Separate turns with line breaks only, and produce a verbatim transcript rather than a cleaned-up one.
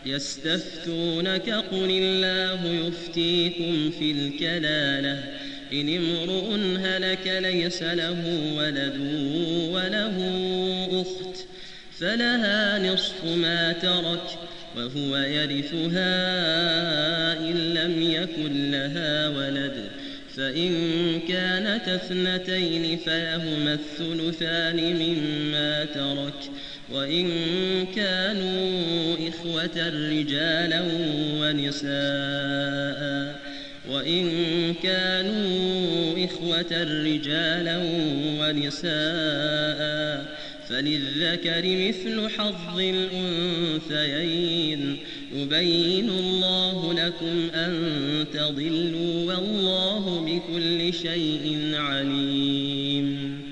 يستفتونك قل الله يفتيكم في الكلالة إن امرؤ هلك ليس له ولد وله أخت فلها نصف ما ترك وهو يرثها إن لم يكن لها ولد فإن كانت اثنتين فلهما الثلثان مما ترك وإن كانوا إخوة رجالا ونساء وإن كانوا إخوة رجالا ونساء فللذكر مثل حظ الأنثيين يبين الله لكم أن تضلوا والله بكل شيء عليم.